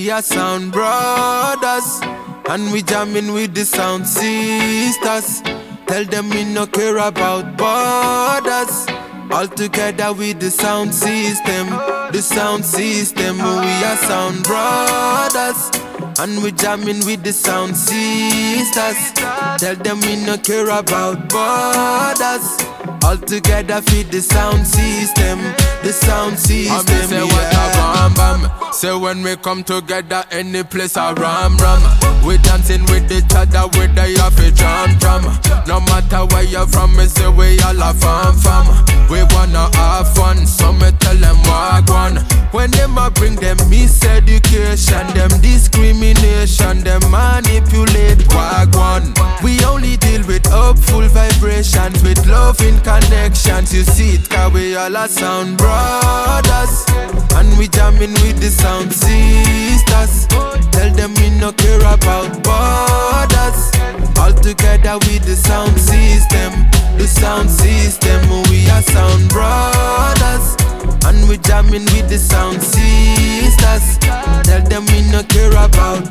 We are sound brothers, and we jamming with the sound sisters. Tell them we no care about borders. All together with the sound system. The sound system. We are sound brothers, and we jamming with the sound sisters. Tell them we no care about borders. All together feed the sound system. The sound system. I mean, say what a bam bam. Say when we come together, any place a ram ram. We dancing with each other with the happy jam jam. No matter where you're from, me say we all a fam fam. We wanna have fun, so me tell them wagwan. When them a bring them miseducation, them discrimination, them manipulate wagwan. We only deal with hopeful vibrations, with loving connections. You see it, cause we all a sound brothers, and we jamming with the sound sisters. Tell them we no care about borders. All together with the sound system. The sound system. We are sound brothers, and we jamming with the sound sisters. Tell them we no care about